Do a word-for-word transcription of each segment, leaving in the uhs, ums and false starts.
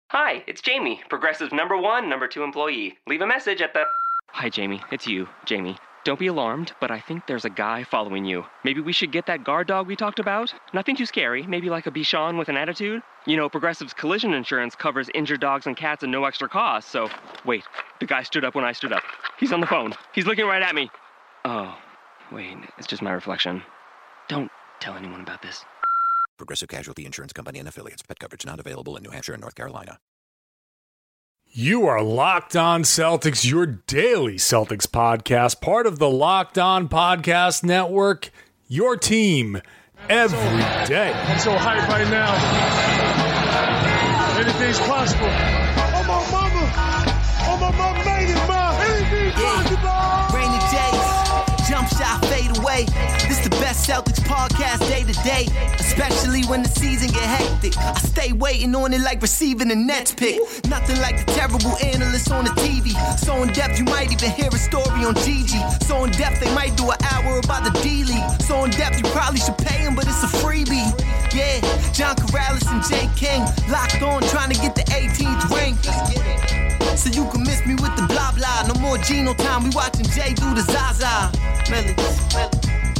Hi, it's Jamie, Progressive's number one, number two employee. Leave a message at the... Hi, Jamie. It's you, Jamie. Don't be alarmed, but I think there's a guy following you. Maybe we should get that guard dog we talked about? Nothing too scary. Maybe like a Bichon with an attitude? You know, Progressive's collision insurance covers injured dogs and cats at no extra cost, so... Wait, the guy stood up when I stood up. He's on the phone. He's looking right at me. Oh, wait, it's just my reflection. Don't tell anyone about this. Progressive Casualty Insurance Company and Affiliates. Pet coverage not available in New Hampshire and North Carolina. You are Locked On Celtics, your daily Celtics podcast, part of the Locked On Podcast Network, your team every day. I'm so hyped right now. Anything's possible. Oh, my mama. Oh, my mama made it, ma. Anything's possible. Rainy days, jump shot, fade away. This the best Celtics podcast day to day, especially when the season get hectic. I stay waiting on it like receiving a Nets pick. Nothing like the terrible analysts on the T V. So in depth you might even hear a story on Gigi. So in depth they might do an hour about the D-League. So in depth you probably should pay him, but it's a freebie. Yeah, John Corrales and Jay King locked on trying to get the eighteenth ring. So you can miss me with the blah blah. No more Geno time, we watching Jay do the Zaza. Melly, melly.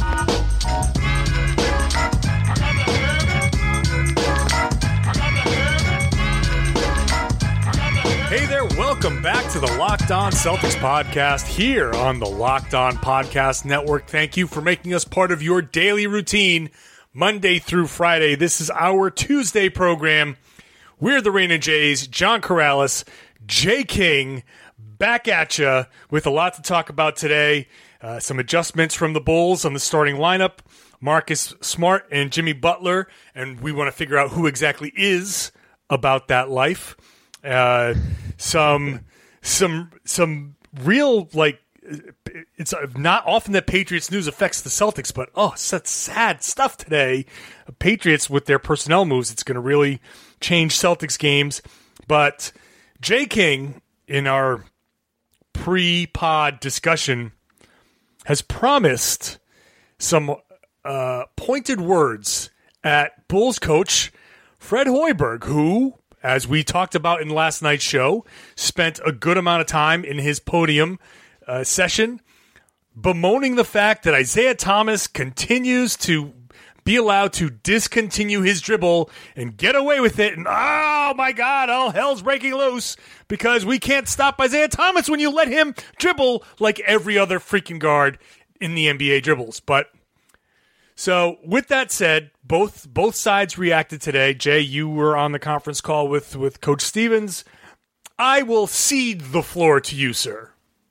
Hey there, welcome back to the Locked On Celtics podcast here on the Locked On Podcast Network. Thank you for making us part of your daily routine, Monday through Friday. This is our Tuesday program. We're the Rain and Jays, John Corrales, Jay King, back at you with a lot to talk about today. Uh, some adjustments from the Bulls on the starting lineup, Marcus Smart and Jimmy Butler, and we want to figure out who exactly is about that life. Uh, some, some, some real, like, it's not often that Patriots news affects the Celtics, but oh, such sad stuff today. Patriots with their personnel moves, it's going to really change Celtics games. But Jay King, in our pre-pod discussion, has promised some uh, pointed words at Bulls coach Fred Hoiberg, who, as we talked about in last night's show, spent a good amount of time in his podium uh, session bemoaning the fact that Isaiah Thomas continues to be allowed to discontinue his dribble and get away with it. And oh my God, all hell's breaking loose because we can't stop Isaiah Thomas when you let him dribble like every other freaking guard in the N B A dribbles. But so with that said, both both sides reacted today. Jay, you were on the conference call with, with Coach Stevens. I will cede the floor to you, sir.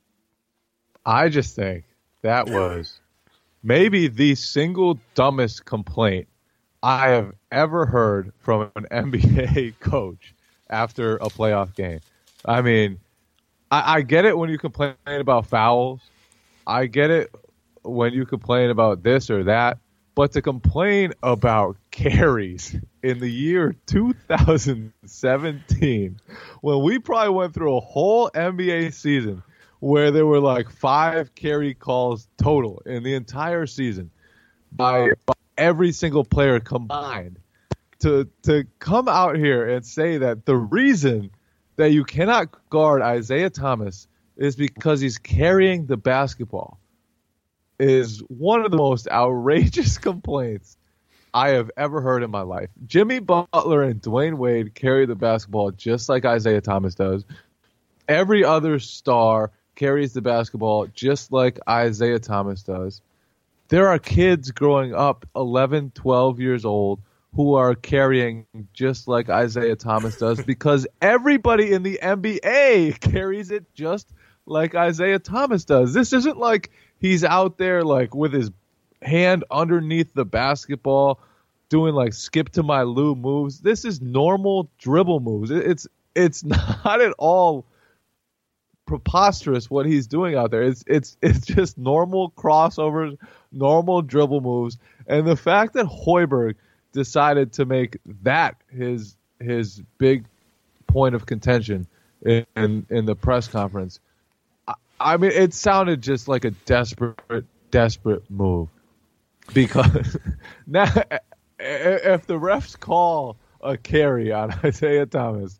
I just think that was maybe the single dumbest complaint I have ever heard from an N B A coach after a playoff game. I mean, I, I get it when you complain about fouls. I get it when you complain about this or that. But to complain about carries in the year two thousand seventeen, when we probably went through a whole N B A season where there were like five carry calls total in the entire season by, by every single player combined, to to come out here and say that the reason that you cannot guard Isaiah Thomas is because he's carrying the basketball is one of the most outrageous complaints I have ever heard in my life. Jimmy Butler and Dwayne Wade carry the basketball just like Isaiah Thomas does. Every other star carries the basketball just like Isaiah Thomas does. There are kids growing up eleven, twelve years old who are carrying just like Isaiah Thomas does because everybody in the N B A carries it just like Isaiah Thomas does. This isn't like he's out there like with his hand underneath the basketball doing like skip to my Lou moves. This is normal dribble moves. It's it's not at all preposterous what he's doing out there. It's it's it's just normal crossovers, normal dribble moves. And the fact that Hoiberg decided to make that his his big point of contention in in, in the press conference, I, I mean, it sounded just like a desperate, desperate move. Because now, if the refs call a carry on Isaiah Thomas,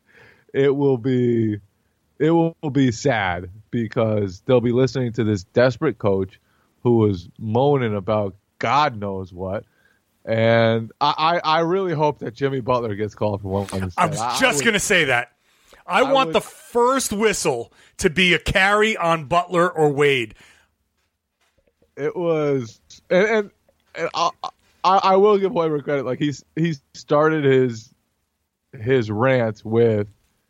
it will be it will be sad because they'll be listening to this desperate coach who was moaning about God knows what. And I, I, I really hope that Jimmy Butler gets called for one. Instead. I was just going to say that. I, I want would, the first whistle to be a carry on Butler or Wade. It was, and, and, and I, I, I will give Hoiberg credit. Like he's he started his his rant with,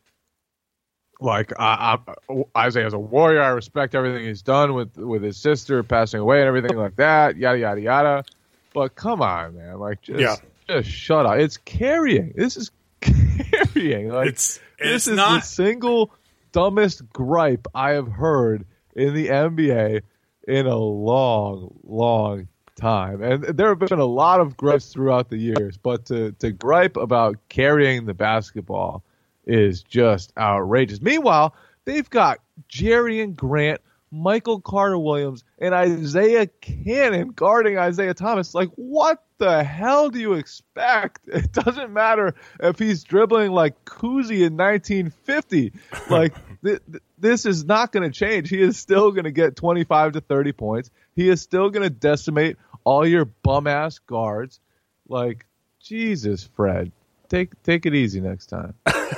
like, I, I, Isaiah's a warrior. I respect everything he's done with with his sister passing away and everything like that. Yada yada yada. But come on, man! Like, just yeah. just shut up. It's carrying. This is carrying. Like, it's this it's is not the single dumbest gripe I have heard in the N B A in a long, long time. And there have been a lot of gripes throughout the years, but to to gripe about carrying the basketball is just outrageous. Meanwhile, they've got Jerian Grant, Michael Carter-Williams, and Isaiah Cannon guarding Isaiah Thomas. Like, what the hell do you expect? It doesn't matter if he's dribbling like Cousy in nineteen fifty. Like, th- th- this is not going to change. He is still going to get twenty-five to thirty points. He is still going to decimate all your bum-ass guards. Like, Jesus, Fred. Take take it easy next time.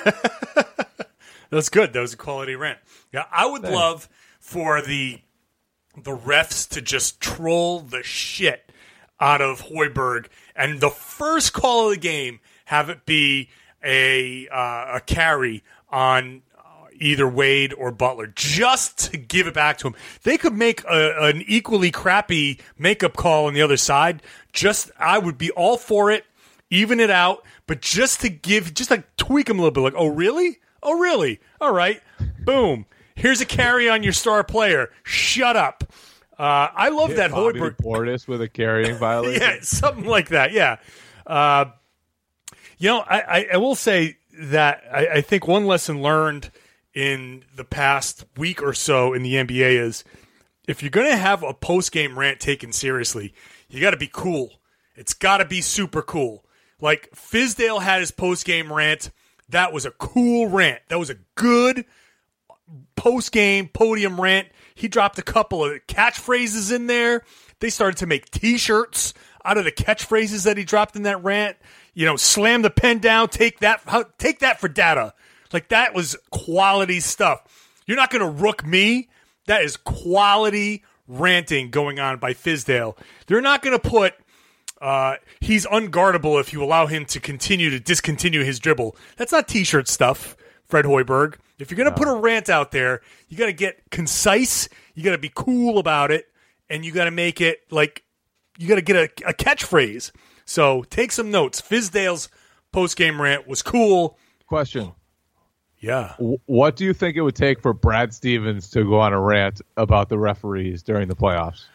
That's good. That was a quality rant. Yeah, I would Thanks. love for the the refs to just troll the shit out of Hoiberg, and the first call of the game have it be a uh, a carry on either Wade or Butler, just to give it back to him. They could make a, an equally crappy makeup call on the other side. Just I would be all for it, even it out, but just to give, just like tweak him a little bit. Like, oh really? Oh really? All right, boom. Here's a carry on your star player. Shut up. Uh, I love Hit that Bobby Hoiberg. Portis with a carrying violation. Yeah, something like that. Yeah. Uh, you know, I, I, I will say that I, I think one lesson learned in the past week or so in the N B A is if you're going to have a post-game rant taken seriously, you got to be cool. It's got to be super cool. Like Fizdale had his post-game rant. That was a cool rant. That was a good post-game podium rant. He dropped a couple of catchphrases in there. They started to make T-shirts out of the catchphrases that he dropped in that rant. You know, slam the pen down, take that, take that for data. Like, that was quality stuff. You're not going to rook me. That is quality ranting going on by Fizdale. They're not going to put uh, he's unguardable if you allow him to continue to discontinue his dribble. That's not T-shirt stuff, Fred Hoiberg. If you're going to no. put a rant out there, you got to get concise, you got to be cool about it, and you got to make it like you got to get a, a catchphrase. So take some notes. Fizdale's post-game rant was cool. Question. Yeah. What do you think it would take for Brad Stevens to go on a rant about the referees during the playoffs?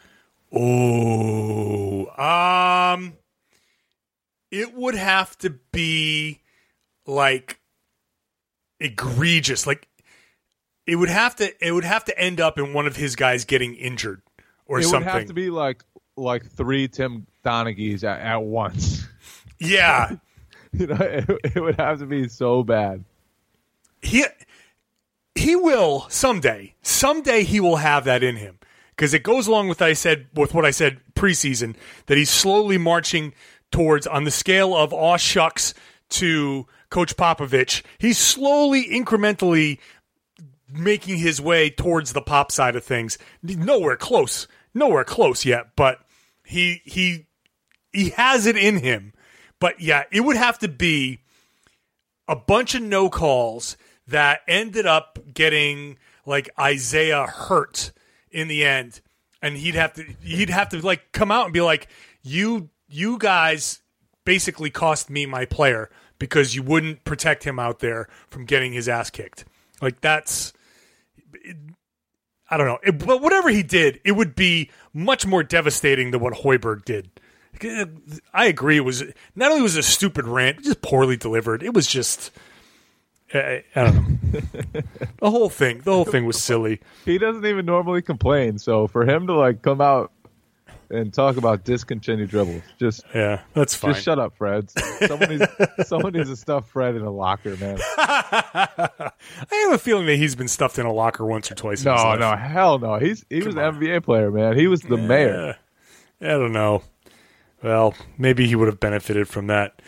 Oh, um, it would have to be like egregious. Like it would have to, it would have to end up in one of his guys getting injured or it something. It would have to be like like three Tim Donegues at, at once. Yeah. You know, it, it would have to be so bad. He he will someday. Someday he will have that in him. Because it goes along with I said with what I said preseason, that he's slowly marching towards, on the scale of aw shucks to Coach Popovich, he's slowly, incrementally making his way towards the Pop side of things. Nowhere close. Nowhere close yet, but he he he has it in him. But yeah, it would have to be a bunch of no calls that ended up getting like Isaiah hurt in the end, and he'd have to he'd have to like come out and be like, you you guys basically cost me my player because you wouldn't protect him out there from getting his ass kicked. Like that's it, I don't know, it, but whatever he did, it would be much more devastating than what Hoiberg did. I agree. It was not only was it a stupid rant, it was just poorly delivered. It was just I, I don't know. The whole thing, the whole thing was silly. He doesn't even normally complain, so for him to like come out and talk about discontinued dribbles. Just yeah, that's fine. Just shut up, Fred. Someone needs, someone needs to stuff Fred in a locker, man. I have a feeling that he's been stuffed in a locker once or twice. No, in his life. no, hell no. He's he Come was on. an N B A player, man. He was the Yeah. mayor. I don't know. Well, maybe he would have benefited from that.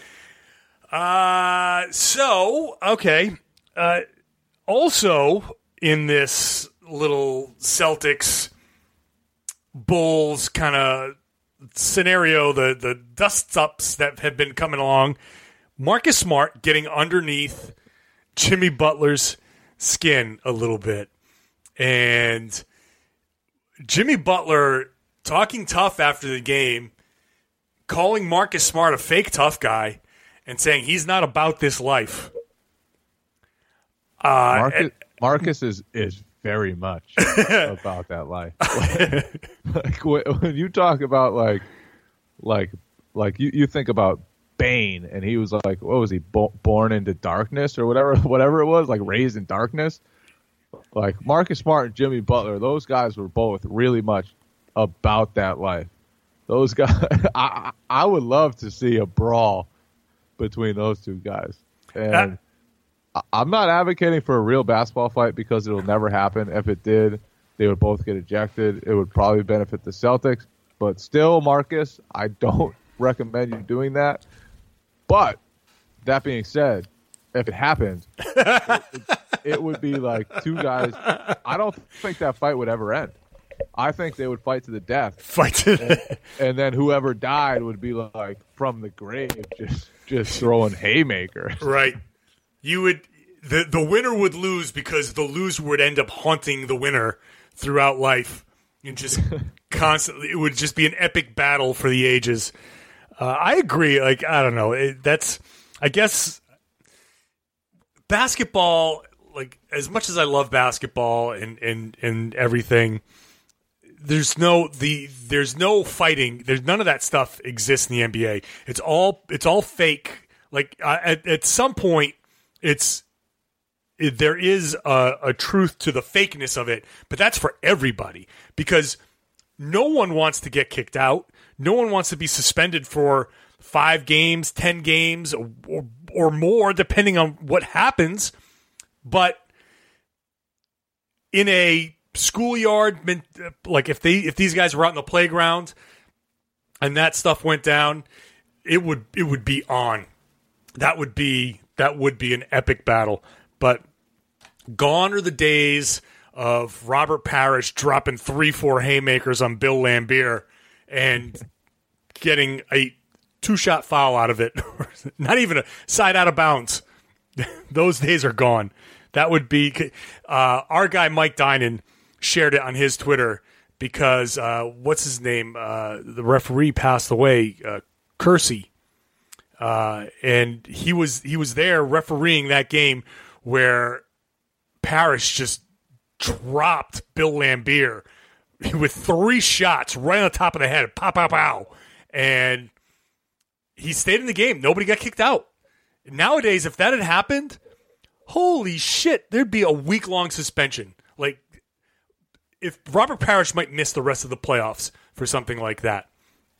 Uh, so, okay. Uh, also, in this little Celtics Bulls kind of scenario, the, the dust-ups that have been coming along, Marcus Smart getting underneath Jimmy Butler's skin a little bit. And Jimmy Butler talking tough after the game, calling Marcus Smart a fake tough guy, and saying he's not about this life. Uh, Marcus, and, Marcus is, is very much about that life. Like, like when, when you talk about like, like, like you, you think about Bane, and he was like, what was he, bo- born into darkness or whatever, whatever it was, like raised in darkness. Like Marcus Smart and Jimmy Butler, those guys were both really much about that life. Those guys, I, I would love to see a brawl between those two guys. And uh, I'm not advocating for a real basketball fight because it'll never happen. If it did, they would both get ejected. It would probably benefit the Celtics. But still, Marcus, I don't recommend you doing that. But that being said, if it happened, it, it, it would be like two guys. I don't think that fight would ever end. I think they would fight to the death. Fight to the and, and then whoever died would be like from the grave, just just throwing haymakers. Right. You would the the winner would lose because the loser would end up haunting the winner throughout life and just constantly. It would just be an epic battle for the ages. Uh, I agree. Like I don't know. It, that's I guess basketball. Like as much as I love basketball and and and everything. There's no the there's no fighting. There's none of that stuff exists in the N B A. It's all it's all fake. Like uh, at at some point, it's it, there is a, a truth to the fakeness of it, but that's for everybody because no one wants to get kicked out. No one wants to be suspended for five games, ten games, or or, or more, depending on what happens. But in a schoolyard, like if they if these guys were out in the playground and that stuff went down, it would it would be on. That would be that would be an epic battle. But gone are the days of Robert Parrish dropping three, four haymakers on Bill Laimbeer and getting a two-shot foul out of it. Not even a side out of bounds. Those days are gone. That would be uh, our guy Mike Dinan shared it on his Twitter because uh, what's his name? Uh, the referee passed away, uh, Kersey, uh, and he was he was there refereeing that game where Parrish just dropped Bill Laimbeer with three shots right on the top of the head, pow pow pow, and he stayed in the game. Nobody got kicked out. Nowadays, if that had happened, holy shit, there'd be a week long suspension. Like. If Robert Parrish might miss the rest of the playoffs for something like that.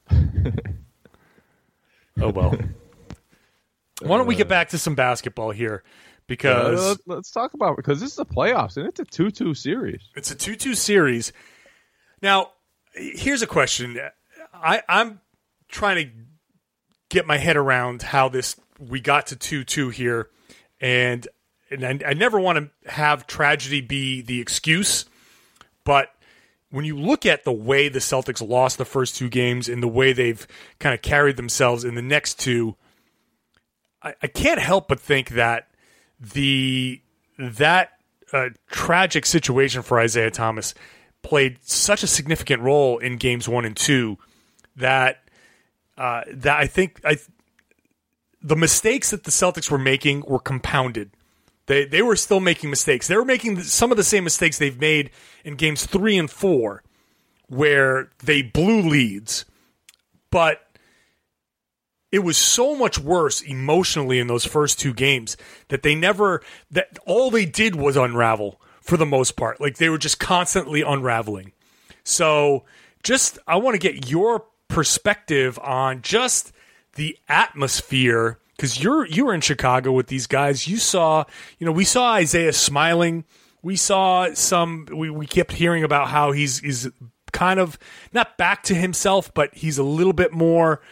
Oh, well. Why don't we get back to some basketball here? Because uh, let's, let's talk about because this is the playoffs, and it's a two two series. It's a two two series. Now, here's a question. I, I'm trying to get my head around how this we got to two two here, and, and I, I never want to have tragedy be the excuse. But when you look at the way the Celtics lost the first two games and the way they've kind of carried themselves in the next two, I, I can't help but think that the that uh, tragic situation for Isaiah Thomas played such a significant role in games one and two that uh, that I think I the mistakes that the Celtics were making were compounded. They they were still making mistakes. They were making some of the same mistakes they've made in games three and four, where they blew leads. But it was so much worse emotionally in those first two games that they never that all they did was unravel for the most part. Like they were just constantly unraveling. So just I want to get your perspective on just the atmosphere, because you're you were in Chicago with these guys. You saw, you know, we saw Isaiah smiling. We saw some. We, we kept hearing about how he's he's kind of not back to himself, but he's a little bit more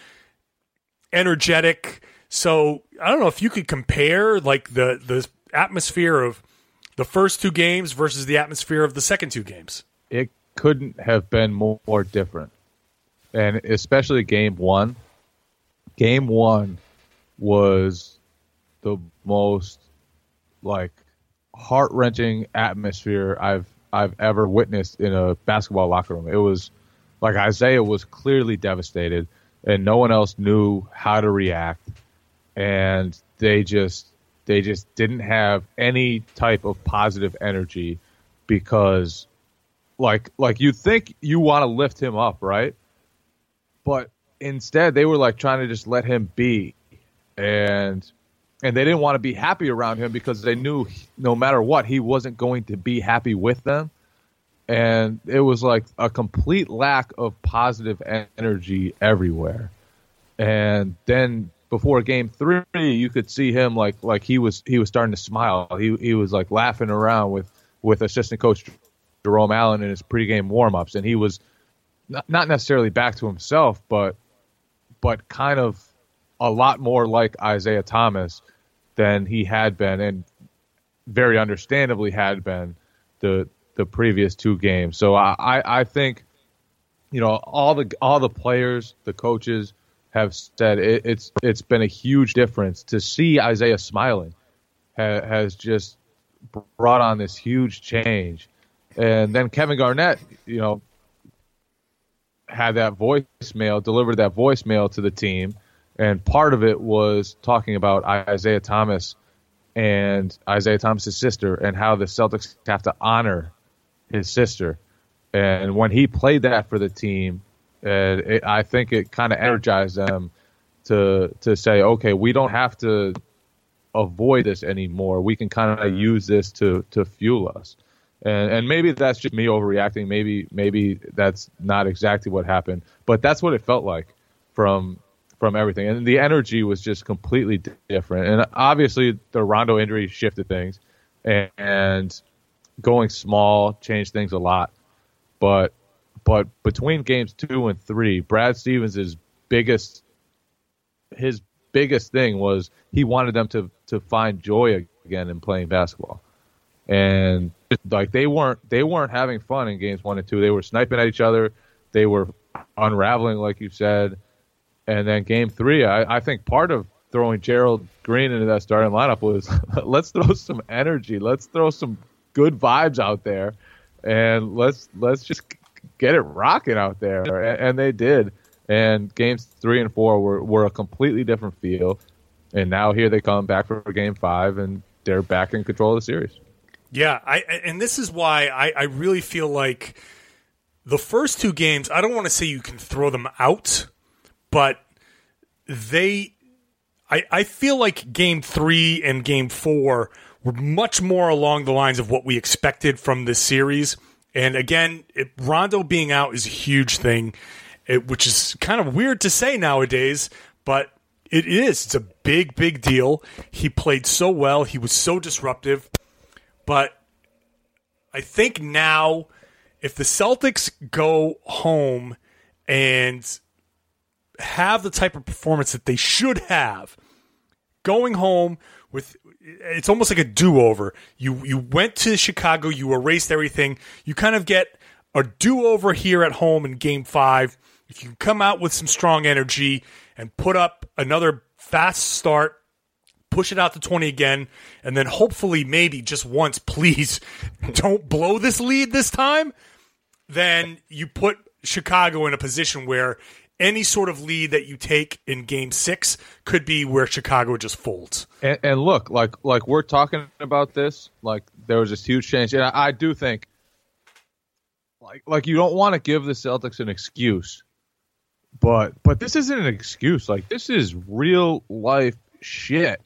energetic. So I don't know if you could compare like the the atmosphere of the first two games versus the atmosphere of the second two games. It couldn't have been more, more different, and especially game one. Game one was the most like heart-wrenching atmosphere I've I've ever witnessed in a basketball locker room. It was like Isaiah was clearly devastated, and no one else knew how to react, and they just they just didn't have any type of positive energy because, like like you think you want to lift him up, right? But instead, they were like trying to just let him be, and and they didn't want to be happy around him because they knew no matter what, he wasn't going to be happy with them. And it was like a complete lack of positive energy everywhere. And then before game three, you could see him like like he was he was starting to smile. He he was like laughing around with with assistant coach Jerome Allen in his pregame warmups, and he was not, not necessarily back to himself, but but kind of a lot more like Isaiah Thomas than he had been, and very understandably had been the the previous two games. So I, I, I think, you know, all the all the players, the coaches have said it, it's it's been a huge difference to see Isaiah smiling ha, has just brought on this huge change. And then Kevin Garnett, you know, had that voicemail, delivered that voicemail to the team. And part of it was talking about Isaiah Thomas and Isaiah Thomas's sister and how the Celtics have to honor his sister. And when he played that for the team, uh, it, I think it kind of energized them to to say, okay, we don't have to avoid this anymore. We can kind of use this to to fuel us. And and maybe that's just me overreacting. Maybe maybe that's not exactly what happened, but that's what it felt like from from everything. And the energy was just completely different. And obviously the Rondo injury shifted things, and, and going small changed things a lot. But but between games two and three, Brad Stevens' biggest his biggest thing was he wanted them to to find joy again in playing basketball. And like they weren't they weren't having fun in games one and two. They were sniping at each other. They were unraveling, like you said. And then game three, I, I think part of throwing Gerald Green into that starting lineup was let's throw some energy, let's throw some good vibes out there, and let's let's just get it rocking out there. And, and they did. And games three and four were, were a completely different feel. And now here they come back for game five, and they're back in control of the series. Yeah, I and this is why I, I really feel like the first two games, I don't want to say you can throw them out, but they I, I feel like game three and game four were much more along the lines of what we expected from this series. And again, it, Rondo being out is a huge thing, it, which is kind of weird to say nowadays, but it is. It's a big, big deal. He played so well. He was so disruptive. But I think now if the Celtics go home and have the type of performance that they should have, going home with, it's almost like a do-over. You you went to Chicago, you erased everything. You kind of get a do-over here at home in game five. If you come out with some strong energy and put up another fast start, push it out to twenty again, and then hopefully maybe just once, please, don't blow this lead this time, then you put Chicago in a position where any sort of lead that you take in game six could be where Chicago just folds. And, and look, like like we're talking about this, like there was this huge change. And I, I do think, like like you don't want to give the Celtics an excuse, but but this isn't an excuse. Like this is real life shit.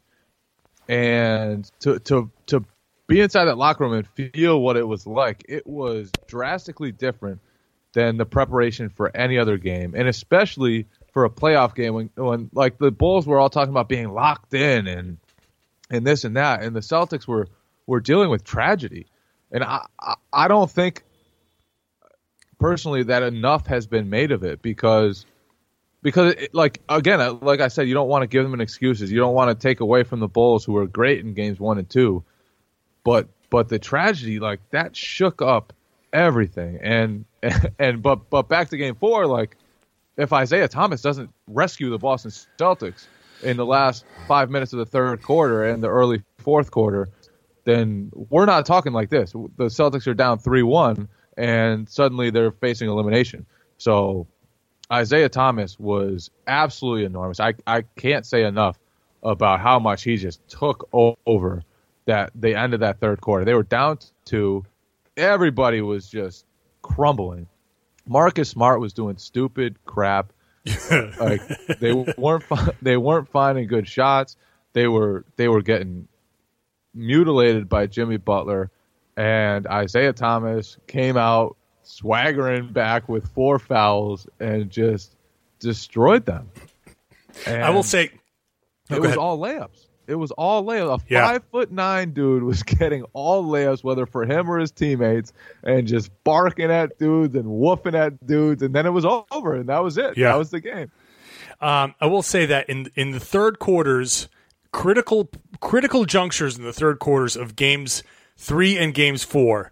And to to to be inside that locker room and feel what it was like, it was drastically different than the preparation for any other game, and especially for a playoff game when, when like the Bulls were all talking about being locked in and and this and that, and the Celtics were were dealing with tragedy. And I I, I don't think personally that enough has been made of it because because it, like again like I said, you don't want to give them an excuses. You don't want to take away from the Bulls who were great in games one and two, but but the tragedy like that shook up everything. And and but but back to game four, like if Isaiah Thomas doesn't rescue the Boston Celtics in the last five minutes of the third quarter and the early fourth quarter, then we're not talking like this. The Celtics are down three one, and suddenly they're facing elimination. So Isaiah Thomas was absolutely enormous. I, I can't say enough about how much he just took over that the end of that third quarter. They were down two. Everybody was just crumbling. Marcus Smart was doing stupid crap. Like they weren't they weren't finding good shots. They were they were getting mutilated by Jimmy Butler, and Isaiah Thomas came out swaggering back with four fouls and just destroyed them. And I will say, oh, it was all layups. It was all layups. A yeah. five foot nine dude was getting all layups, whether for him or his teammates, and just barking at dudes and woofing at dudes, and then it was over, and that was it. Yeah. That was the game. Um, I will say that in in the third quarters, critical critical junctures in the third quarters of games three and games four,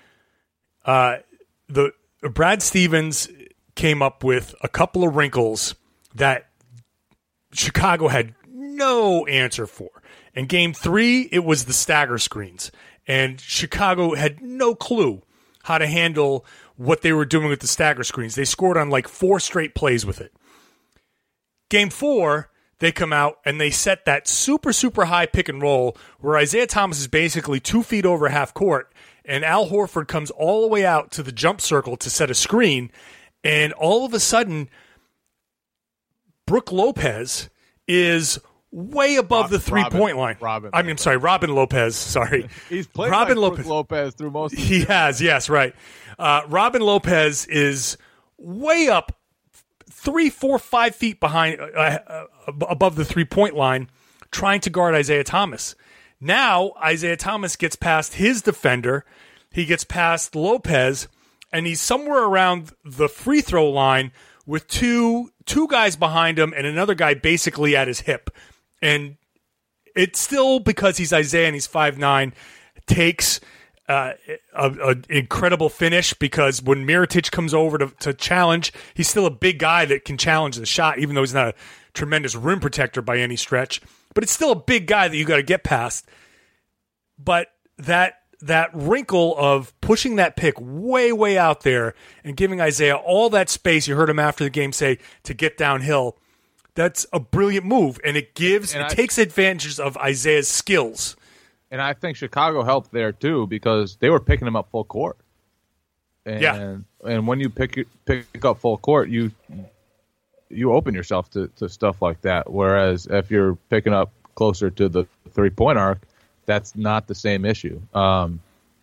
uh, the Brad Stevens came up with a couple of wrinkles that Chicago had no answer for. In game three, it was the stagger screens, and Chicago had no clue how to handle what they were doing with the stagger screens. They scored on like four straight plays with it. Game four, they come out and they set that super, super high pick and roll where Isaiah Thomas is basically two feet over half court, and Al Horford comes all the way out to the jump circle to set a screen, and all of a sudden, Brook Lopez is way above Rob, the three-point line. Robin I mean, I'm sorry, Robin Lopez. Sorry. He's played Robin like Lopez. Lopez through most of the He season. has, yes, right. Uh, Robin Lopez is way up three, four, five feet behind, uh, uh, above the three-point line, trying to guard Isaiah Thomas. Now, Isaiah Thomas gets past his defender. He gets past Lopez, and he's somewhere around the free throw line with two two guys behind him and another guy basically at his hip. And it's still, because he's Isaiah and he's five nine, takes uh, an incredible finish, because when Mirotic comes over to, to challenge, he's still a big guy that can challenge the shot, even though he's not a tremendous rim protector by any stretch. But it's still a big guy that you got to get past. But that that wrinkle of pushing that pick way, way out there and giving Isaiah all that space, you heard him after the game say, to get downhill, that's a brilliant move, and it gives, and it I, takes advantage of Isaiah's skills. And I think Chicago helped there too, because they were picking him up full court. And, Yeah. and when you pick pick up full court, you you open yourself to, to stuff like that. Whereas if you're picking up closer to the three point arc, that's not the same issue. Um,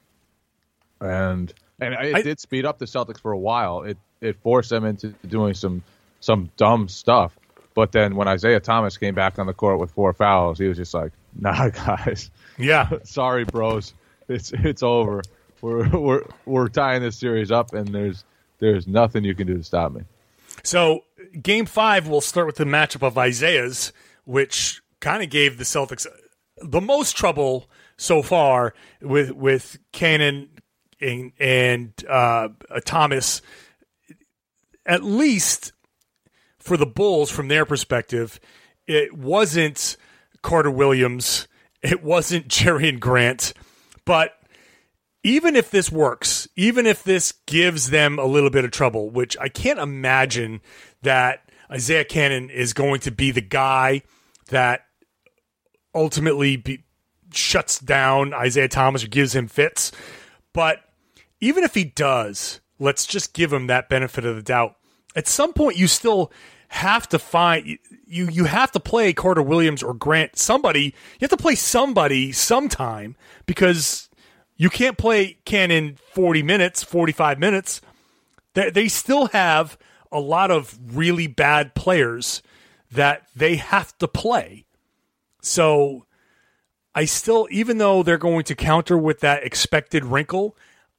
and and it I, did speed up the Celtics for a while. It it forced them into doing some some dumb stuff. But then when Isaiah Thomas came back on the court with four fouls, he was just like, "Nah, guys, yeah, sorry, bros, it's it's over. We're we're we're tying this series up, and there's there's nothing you can do to stop me." So game five, we'll start with the matchup of Isaiah's, which kind of gave the Celtics the most trouble so far with with Cannon and, and uh, Thomas. At least for the Bulls, from their perspective, it wasn't Carter Williams, it wasn't Jerian Grant, but even if this works, even if this gives them a little bit of trouble, which I can't imagine that Isaiah Cannon is going to be the guy that ultimately be, shuts down Isaiah Thomas or gives him fits. But even if he does, let's just give him that benefit of the doubt. At some point, you still have to find you. You have to play Carter Williams or Grant. Somebody you have to play somebody sometime, because you can't play Cannon forty minutes, forty-five minutes. They, they still have a lot of really bad players that they have to play. So I still, even though they're going to counter with that expected wrinkle,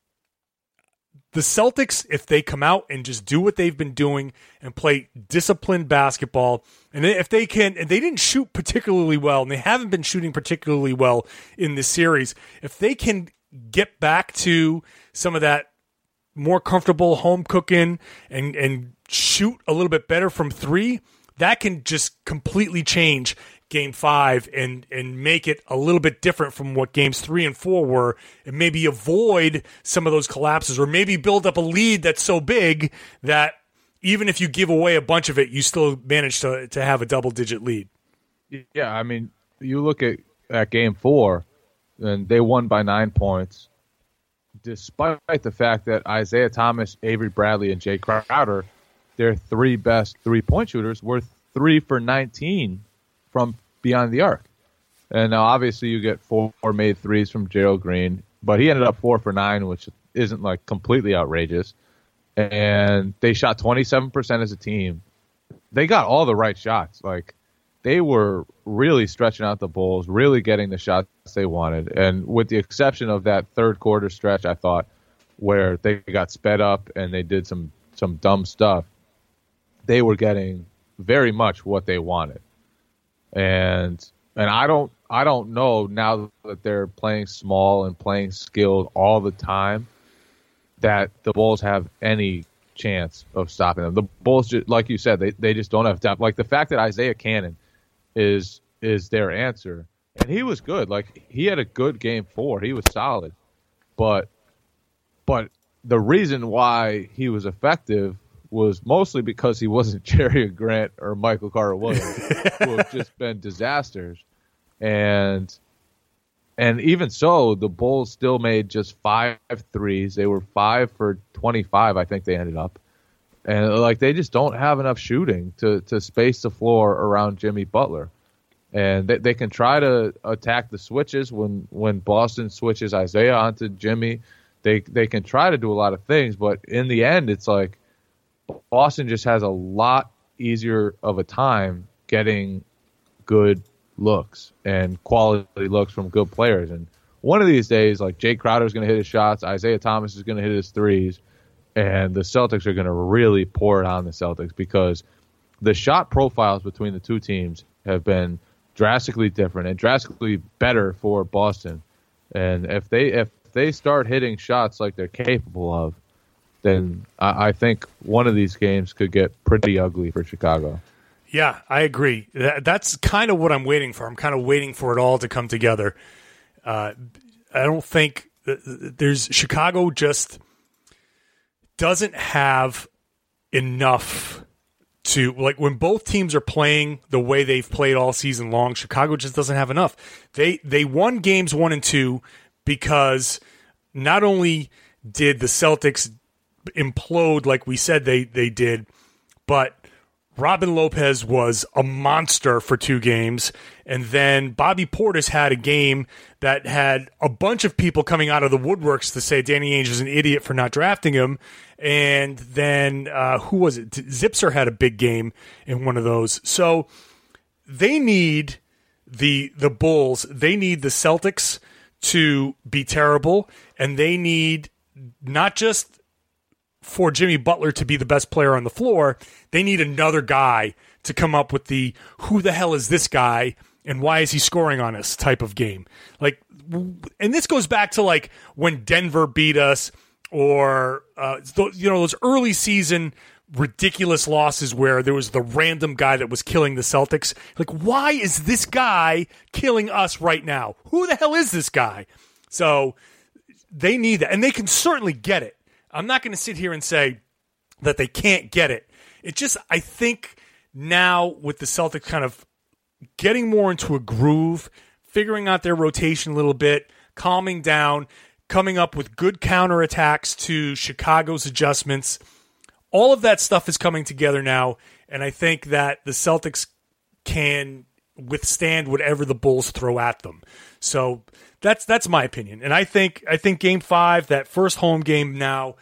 the Celtics, if they come out and just do what they've been doing and play disciplined basketball, and if they can, and they didn't shoot particularly well, and they haven't been shooting particularly well in this series, if they can get back to some of that more comfortable home cooking and, and shoot a little bit better from three, that can just completely change game five and, and make it a little bit different from what games three and four were, and maybe avoid some of those collapses, or maybe build up a lead that's so big that even if you give away a bunch of it, you still manage to, to have a double-digit lead. Yeah, I mean, you look at, at game four, and they won by nine points, despite the fact that Isaiah Thomas, Avery Bradley, and Jay Crowder, their three best three-point shooters, were three for nineteen from beyond the arc. And now obviously you get four made threes from Gerald Green, but he ended up four for nine, which isn't like completely outrageous. And they shot twenty-seven percent as a team. They got all the right shots. Like, they were really stretching out the Bulls, really getting the shots they wanted. And with the exception of that third quarter stretch, I thought, where they got sped up and they did some, some dumb stuff, they were getting very much what they wanted. And and I don't I don't know, now that they're playing small and playing skilled all the time, that the Bulls have any chance of stopping them. The Bulls, just, like you said, they, they just don't have depth. Like, the fact that Isaiah Cannon is is their answer, and he was good. Like, he had a good game four. He was solid. But but the reason why he was effective was mostly because he wasn't Jerry Grant or Michael Carter-Williams, who have just been disasters. And and even so, the Bulls still made just five threes. They were five for twenty-five, I think they ended up. And like, they just don't have enough shooting to, to space the floor around Jimmy Butler. And they, they can try to attack the switches when, when Boston switches Isaiah onto Jimmy. They they can try to do a lot of things, but in the end, it's like Boston just has a lot easier of a time getting good looks and quality looks from good players. And one of these days, like, Jay Crowder is going to hit his shots, Isaiah Thomas is going to hit his threes, and the Celtics are going to really pour it on the Celtics, because the shot profiles between the two teams have been drastically different and drastically better for Boston. And if they if they start hitting shots like they're capable of, then I, I think one of these games could get pretty ugly for Chicago. Yeah, I agree. That, that's kind of what I'm waiting for. I'm kind of waiting for it all to come together. Uh, I don't think there's Chicago just doesn't have enough to, like, when both teams are playing the way they've played all season long, Chicago just doesn't have enough. They they won games one and two because not only did the Celtics implode like we said they, they did, but Robin Lopez was a monster for two games, and then Bobby Portis had a game that had a bunch of people coming out of the woodworks to say Danny Ainge is an idiot for not drafting him, and then uh, who was it? Zipser had a big game in one of those. So they need the the Bulls, they need the Celtics to be terrible, and they need not just for Jimmy Butler to be the best player on the floor, they need another guy to come up with the who the hell is this guy and why is he scoring on us type of game. Like, and this goes back to like when Denver beat us, or uh, you know, those early season ridiculous losses where there was the random guy that was killing the Celtics. Like, why is this guy killing us right now? Who the hell is this guy? So they need that, and they can certainly get it. I'm not going to sit here and say that they can't get it. It just, I think now with the Celtics kind of getting more into a groove, figuring out their rotation a little bit, calming down, coming up with good counterattacks to Chicago's adjustments, all of that stuff is coming together now, and I think that the Celtics can withstand whatever the Bulls throw at them. So that's that's my opinion. And I think I think game five, that first home game now,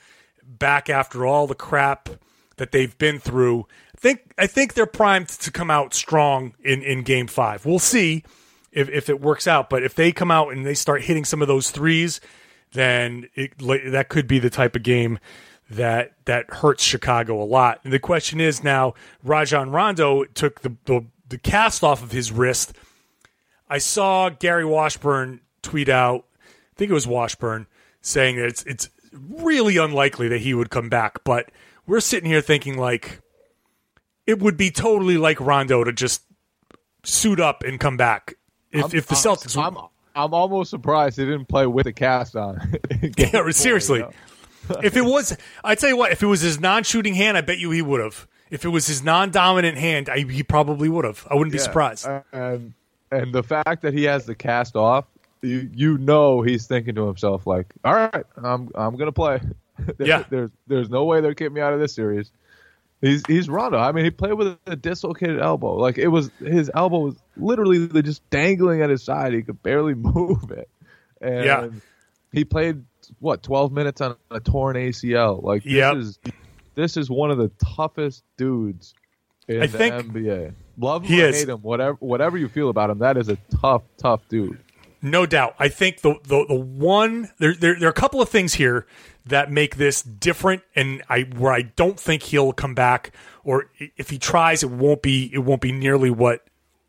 back after all the crap that they've been through. I think I think they're primed to come out strong in, in Game Five. We'll see if if it works out. But if they come out and they start hitting some of those threes, then it, that could be the type of game that that hurts Chicago a lot. And the question is now, Rajon Rondo took the, the the cast off of his wrist. I saw Gary Washburn tweet out, I think it was Washburn, saying that it's it's really unlikely that he would come back. But we're sitting here thinking like it would be totally like Rondo to just suit up and come back if I'm, if the Celtics. I'm, I'm, I'm almost surprised he didn't play with a cast on. Yeah, seriously. You know? If it was, I tell you what, if it was his non-shooting hand, I bet you he would have. If it was his non-dominant hand, I, he probably would have. I wouldn't be yeah, surprised. And and the fact that he has the cast off, you you know he's thinking to himself like, all right, I'm I'm gonna play. Yeah. there's there's no way they're keeping me out of this series. He's he's Rondo. I mean, he played with a dislocated elbow. Like it was his elbow was literally just dangling at his side. He could barely move it. And yeah. he played what twelve minutes on a torn A C L. Like this yep. is this is one of the toughest dudes in I the think N B A. Love him he or is. hate him, whatever whatever you feel about him, that is a tough, tough dude. No doubt. I think the the, the one there, there there are a couple of things here that make this different, and I where I don't think he'll come back, or if he tries, it won't be it won't be nearly what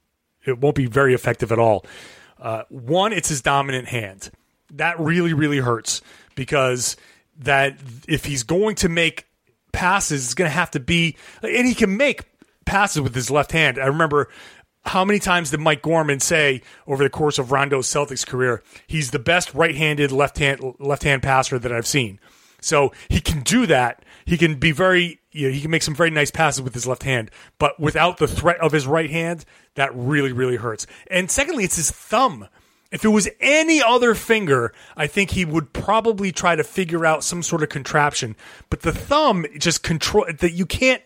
it won't be very effective at all. Uh, one, it's his dominant hand. That really, really hurts because that if he's going to make passes, it's going to have to be, and he can make passes with his left hand. I remember how many times did Mike Gorman say over the course of Rondo's Celtics career, he's the best right-handed left-hand left-hand passer that I've seen. So he can do that. He can be very, you know, he can make some very nice passes with his left hand, but without the threat of his right hand, that really, really hurts. And secondly, it's his thumb. If it was any other finger, I think he would probably try to figure out some sort of contraption. But the thumb just control that you can't.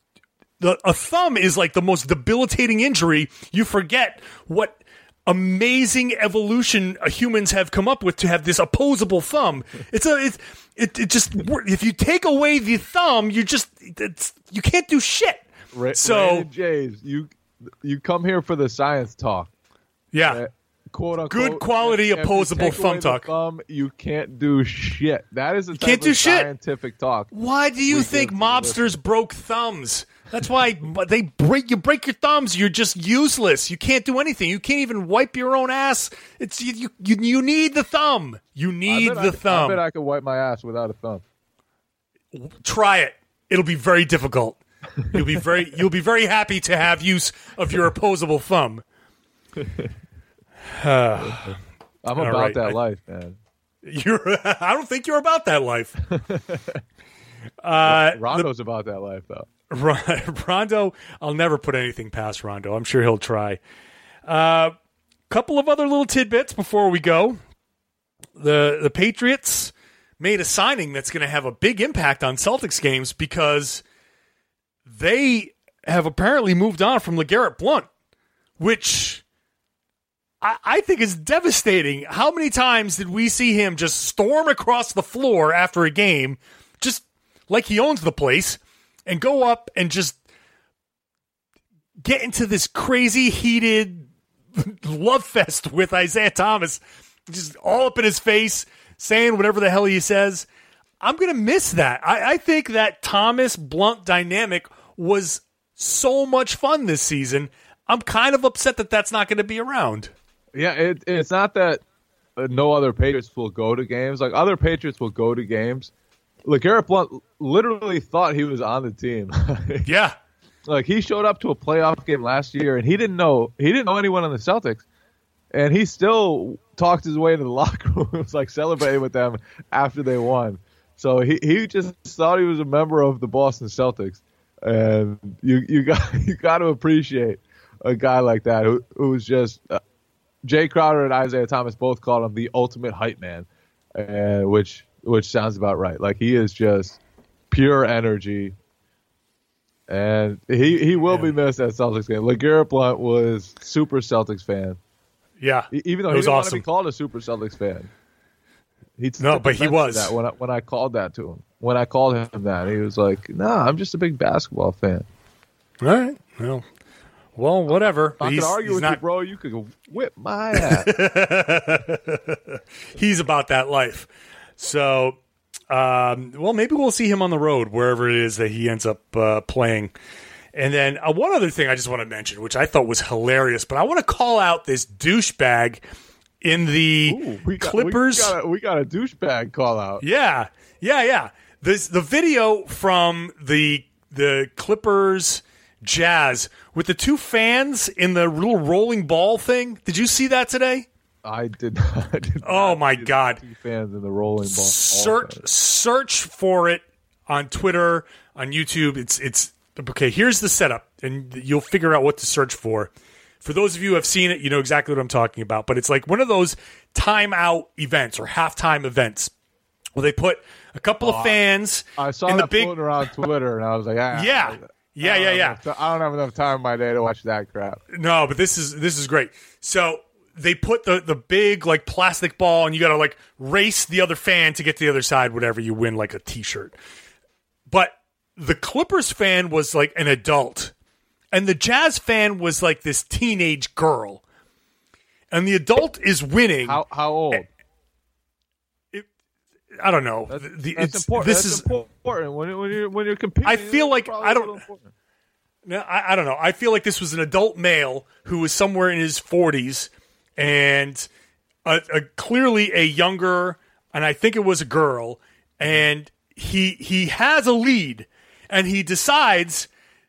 The, a thumb is like the most debilitating injury. You forget what amazing evolution humans have come up with to have this opposable thumb. It's a it's, it it just if you take away the thumb, you just it's, you can't do shit. Ra- so Raymond Jays, you you come here for the science talk. Yeah. Uh, quote unquote, good quality if, if opposable you take away thumb talk. The thumb, you can't do shit. That is the type can't do of shit. scientific talk. Why do you we think give mobsters broke thumbs? That's why they break. You break your thumbs, you're just useless. You can't do anything. You can't even wipe your own ass. It's you. You, you need the thumb. You need I bet the I, thumb. I bet I could wipe my ass without a thumb. Try it. It'll be very difficult. You'll be very. You'll be very happy to have use of your opposable thumb. I'm about right. that I, life, man. You're. I don't think you're about that life. Uh, Rondo's the, about that life, though. Rondo, I'll never put anything past Rondo. I'm sure he'll try. A uh, couple of other little tidbits before we go. The the Patriots made a signing that's going to have a big impact on Celtics games because they have apparently moved on from LeGarrette Blount, which I, I think is devastating. How many times did we see him just storm across the floor after a game, just like he owns the place, and go up and just get into this crazy heated love fest with Isaiah Thomas, just all up in his face, saying whatever the hell he says. I'm going to miss that. I, I think that Thomas-Blount dynamic was so much fun this season. I'm kind of upset that that's not going to be around. Yeah, it, it's not that uh, no other Patriots will go to games. Like, other Patriots will go to games. LeGarrette Blount literally thought he was on the team. Yeah. Like, he showed up to a playoff game last year, and he didn't know he didn't know anyone on the Celtics, and he still talked his way into the locker room. It was like celebrating with them after they won. So he, he just thought he was a member of the Boston Celtics, and you you got you got to appreciate a guy like that who who's just uh, Jay Crowder and Isaiah Thomas both called him the ultimate hype man, uh, which which sounds about right. Like, he is just pure energy. And he, he will yeah. be missed at Celtics game. LeGarrette Blount was super Celtics fan. Yeah, even though it he was didn't awesome. want to be called a super Celtics fan. He no, but he was that when I, when I called that to him. when I called him that. He was like, "Nah, I'm just a big basketball fan." All right. Well, well, whatever. I he's, can argue he's with not... you, bro. You could go whip my ass. He's about that life. So, um, well, maybe we'll see him on the road wherever it is that he ends up uh, playing. And then uh, one other thing I just want to mention, which I thought was hilarious, but I want to call out this douchebag in the Ooh, we got, Clippers. We got, a, we got a douchebag call out. Yeah, yeah, yeah. This the video from the the Clippers Jazz with the two fans in the little rolling ball thing. Did you see that today? I did not. I did oh not my see God! the two fans in the rolling ball. Search search for it on Twitter, on YouTube. It's it's okay. Here's the setup, and you'll figure out what to search for. For those of you who have seen it, you know exactly what I'm talking about. But it's like one of those timeout events or halftime events where they put a couple oh, of fans I saw in that the big floating around Twitter, and I was like, ah, yeah, yeah, yeah, yeah. Enough, I don't have enough time in my day to watch that crap. No, but this is this is great. So they put the the big like plastic ball, and you got to like race the other fan to get to the other side. Whatever, you win like a T-shirt. But the Clippers fan was like an adult. And the Jazz fan was like this teenage girl. And the adult is winning. How how old? It, I don't know. That's, the, that's it's, important. This that's is important when, when you're when you're competing. I feel like probably I a little don't. important. No, I, I don't know. I feel like this was an adult male who was somewhere in his forties, and a, a, clearly a younger, and I think it was a girl, and he he has a lead, and he decides,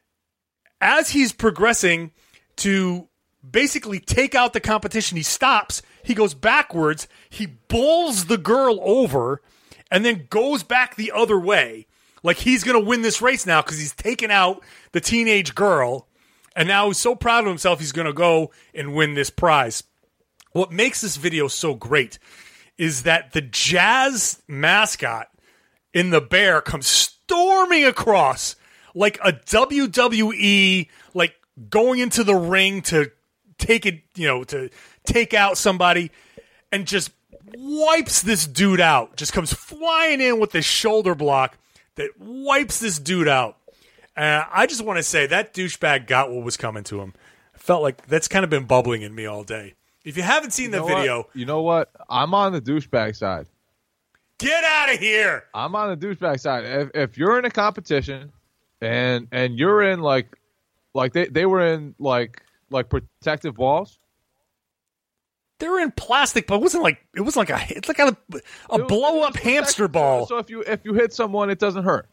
as he's progressing, to basically take out the competition. He stops, he goes backwards, he bowls the girl over, and then goes back the other way. Like he's going to win this race now because he's taken out the teenage girl, and now he's so proud of himself he's going to go and win this prize. What makes this video so great is that the Jazz mascot in the bear comes storming across like a W W E, like going into the ring to take it, you know, to take out somebody, and just wipes this dude out. Just comes flying in with this shoulder block that wipes this dude out. Uh, I just want to say that douchebag got what was coming to him. I felt like that's kind of been bubbling in me all day. If you haven't seen You the know video, what? You know what? I'm on the douchebag side. get out of here. I'm on the douchebag side. If, if you're in a competition and and you're in like like they, they were in like like protective balls. They were in plastic, but it wasn't like it was like a it's like a, a It was- blow it was up hamster protective. ball. So if you if you hit someone, it doesn't hurt.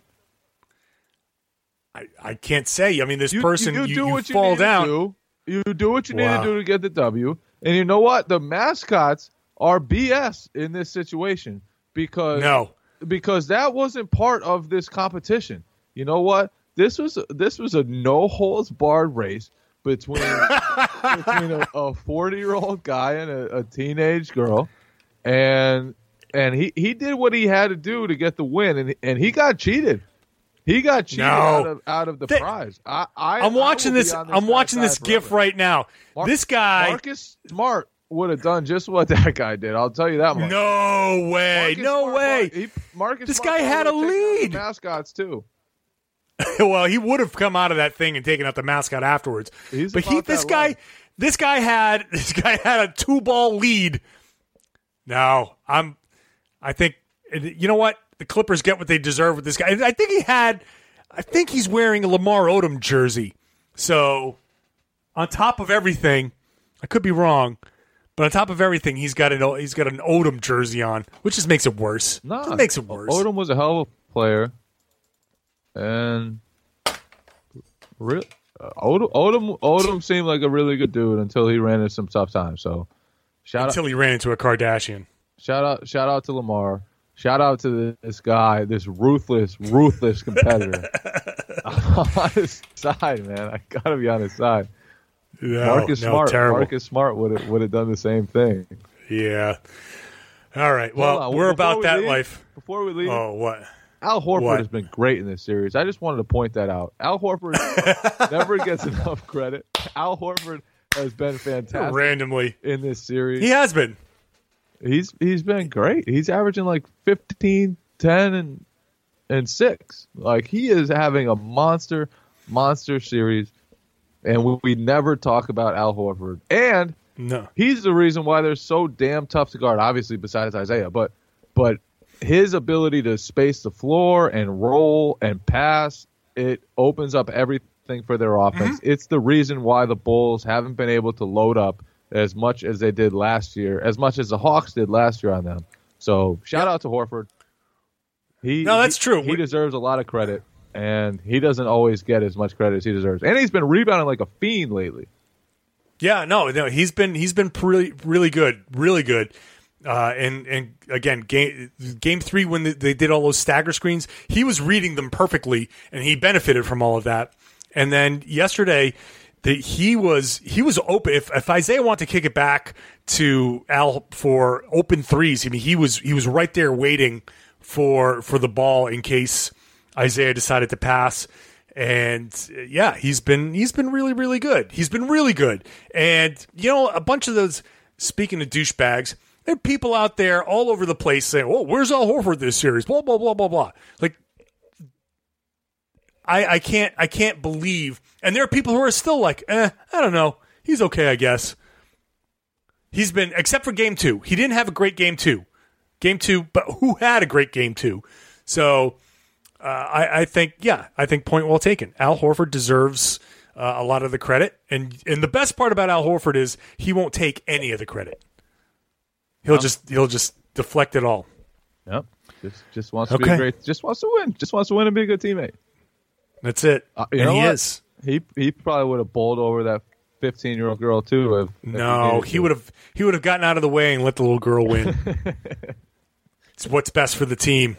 I, I can't say. I mean, this You, person you, you, do do you what you fall need down. To do. You do what you need Wow. to do to get the W. And you know what? The mascots are B S in this situation because No. because that wasn't part of this competition. You know what? This was this was a no holds barred race between between a forty year old guy and a, a teenage girl, and and he, he did what he had to do to get the win, and and he got cheated. He got cheated No. out of out of the They- prize. I, I I'm watching I will be this. on I'm guy's watching this side GIF forever. right now. Mar- this guy. Marcus Smart would have done just what that guy did. I'll tell you that much. No way. Marcus no Smart- way. He, Marcus This Smart guy had would've a taken out the lead. mascots too. Well, he would have come out of that thing and taken out the mascot afterwards. He's but he, about this that guy, life. this guy had this guy had a two ball lead. No, I'm. I think you know what the Clippers get what they deserve with this guy. I think he had. I think he's wearing a Lamar Odom jersey. So, on top of everything, I could be wrong, but on top of everything, he's got an he's got an Odom jersey on, which just makes it worse. No, Just makes it worse. Odom was a hell of a player, and real uh, Odom, Odom Odom seemed like a really good dude until he ran into some tough times. So, shout Until out, he ran into a Kardashian. shout out, shout out to Lamar. Shout out to this guy, this ruthless, ruthless competitor. I'm on his side, man. I gotta be on his side. No, Marcus no, Smart, terrible. Marcus Smart would have would have done the same thing. Yeah. All right. Hold Well, on, we're before about we that leave- life. Before we leave, Oh, what? Al Horford What? has been great in this series. I just wanted to point that out. Al Horford never gets enough credit. Al Horford has been fantastic Randomly. in this series. He has been. He's he's been great. He's averaging like fifteen, ten, and and six. Like, he is having a monster, monster series, and we, we never talk about Al Horford. And no, he's the reason why they're so damn tough to guard, obviously, besides Isaiah. But but his ability to space the floor and roll and pass, it opens up everything for their offense. Mm-hmm. It's the reason why the Bulls haven't been able to load up as much as they did last year, as much as the Hawks did last year on them. So shout yep. out to Horford. He, no, that's he, true. He deserves a lot of credit, and he doesn't always get as much credit as he deserves. And he's been rebounding like a fiend lately. Yeah, no, no, he's been he's been really really good, really good. Uh, and and again, game game three when they, they did all those stagger screens, he was reading them perfectly, and he benefited from all of that. And then yesterday, the, he was he was open. If if Isaiah wanted to kick it back to Al for open threes, I mean, he was he was right there waiting for for the ball in case Isaiah decided to pass. And yeah, he's been he's been really really good. He's been really good. And you know, a bunch of those. Speaking of douchebags, there are people out there all over the place saying, "Oh, where's Al Horford this series?" Blah blah blah blah blah. Like, I I can't I can't believe. And there are people who are still like, "Eh, I don't know. He's okay, I guess." He's been, except for game two, he didn't have a great game two. Game two, but who had a great game two? So. Uh, I, I think, yeah, I think point well taken. Al Horford deserves uh, a lot of the credit, and and the best part about Al Horford is he won't take any of the credit. He'll um, just he'll just deflect it all. Yep, just just wants to okay. be a great, just wants to win, just wants to win and be a good teammate. That's it. Uh, you and know he what? is. He he probably would have bowled over that fifteen-year-old girl too. If, no, if he, he would have he would have gotten out of the way and let the little girl win. It's what's best for the team.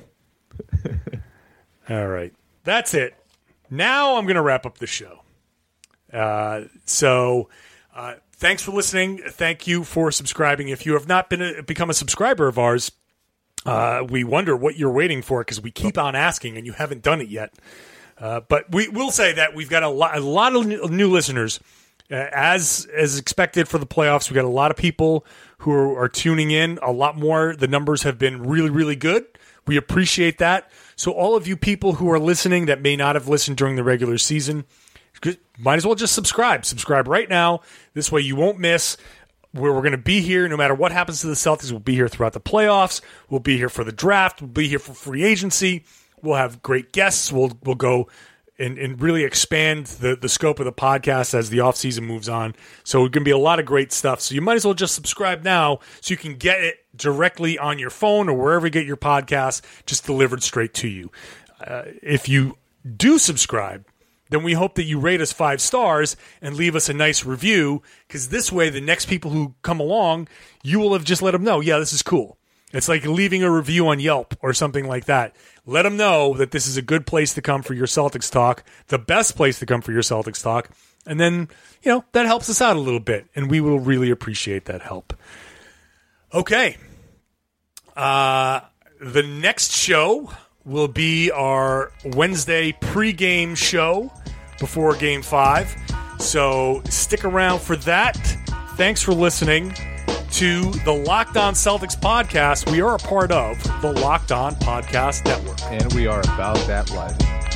All right. That's it. Now I'm going to wrap up the show. Uh, so uh, thanks for listening. Thank you for subscribing. If you have not been a, become a subscriber of ours, uh, we wonder what you're waiting for because we keep on asking and you haven't done it yet. Uh, but we will say that we've got a lot, a lot of new listeners. Uh, as as expected for the playoffs, we got a lot of people who are, are tuning in. A lot more. The numbers have been really, really good. We appreciate that. So all of you people who are listening that may not have listened during the regular season, might as well just subscribe. Subscribe right now. This way you won't miss where we're going to be here. No matter what happens to the Celtics, we'll be here throughout the playoffs. We'll be here for the draft. We'll be here for free agency. We'll have great guests. We'll we'll go and, and really expand the, the scope of the podcast as the offseason moves on. So it's going to be a lot of great stuff. So you might as well just subscribe now so you can get it directly on your phone or wherever you get your podcasts, just delivered straight to you. Uh, if you do subscribe, then we hope that you rate us five stars and leave us a nice review, because this way the next people who come along, you will have just let them know, yeah, this is cool. It's like leaving a review on Yelp or something like that. Let them know that this is a good place to come for your Celtics talk, the best place to come for your Celtics talk. And then, you know, that helps us out a little bit, and we will really appreciate that help. Okay. Uh, the next show will be our Wednesday pregame show before Game five. So stick around for that. Thanks for listening to the Locked On Celtics podcast. We are a part of the Locked On Podcast Network. And we are about that life.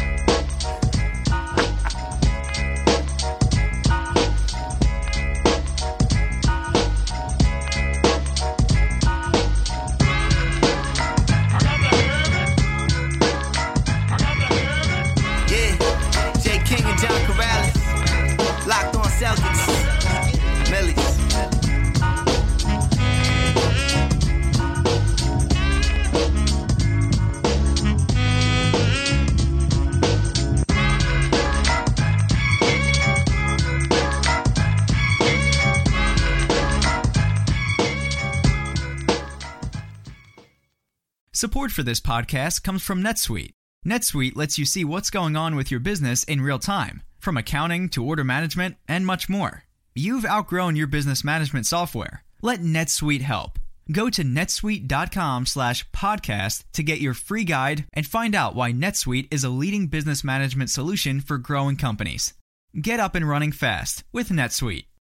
Locked On Celtics, Millies. Support for this podcast comes from NetSuite. NetSuite lets you see what's going on with your business in real time, from accounting to order management and much more. You've outgrown your business management software. Let NetSuite help. Go to netsuite.com slash podcast to get your free guide and find out why NetSuite is a leading business management solution for growing companies. Get up and running fast with NetSuite.